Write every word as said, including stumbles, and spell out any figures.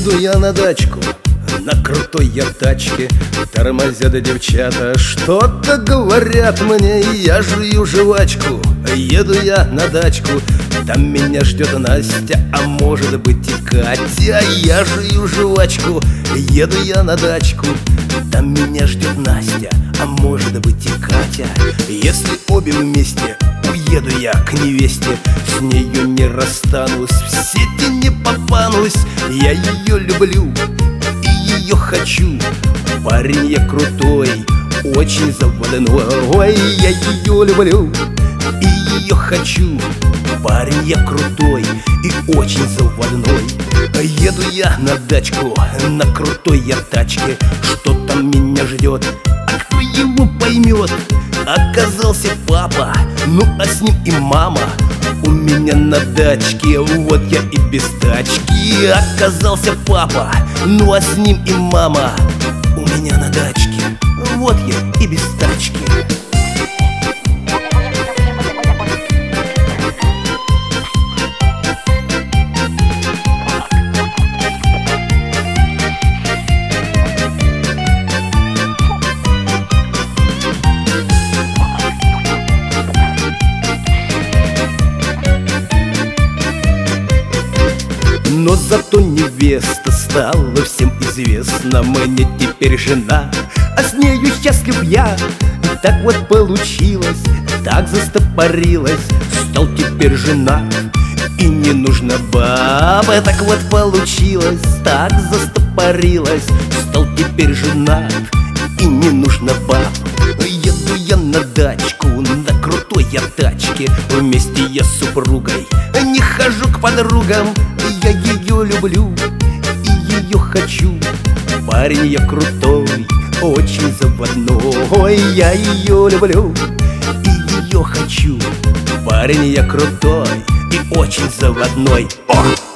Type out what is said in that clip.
Еду я на дачку, на крутой я тачке. Тормозят девчата, что-то говорят мне, и я жую жвачку. Еду я на дачку, там меня ждет Настя, а может быть и Катя. Я жую жвачку, еду я на дачку, там меня ждет Настя, а может быть и Катя. Если обе вместе, уеду я к невесте, с нею не расстанусь, в сети не попанусь. Я ее люблю и ее хочу, парень я крутой, очень заводной. Ой, я ее люблю и ее хочу, парень я крутой и очень заводной. Еду я на дачку, на крутой я тачке, что там меня ждет, а кто его поймет? Оказался папа, ну а с ним и мама. У меня на дачке, вот я и без тачки. Оказался папа, ну а с ним и мама. У меня на дачке, вот я и без тачки. Но зато невеста стала всем известна, мне теперь жена, а с нею счастлив я. Так вот получилось, так застопорилась, стал теперь женат, и не нужна баба. Так вот получилось, так застопорилась, стал теперь женат, и не нужна баб. Еду я на дачку, на крутой я тачке, вместе я с супругой не хожу к подругам. Я ее люблю и ее хочу, парень я крутой, очень заводной. Я ее люблю и ее хочу, парень я крутой и очень заводной. О!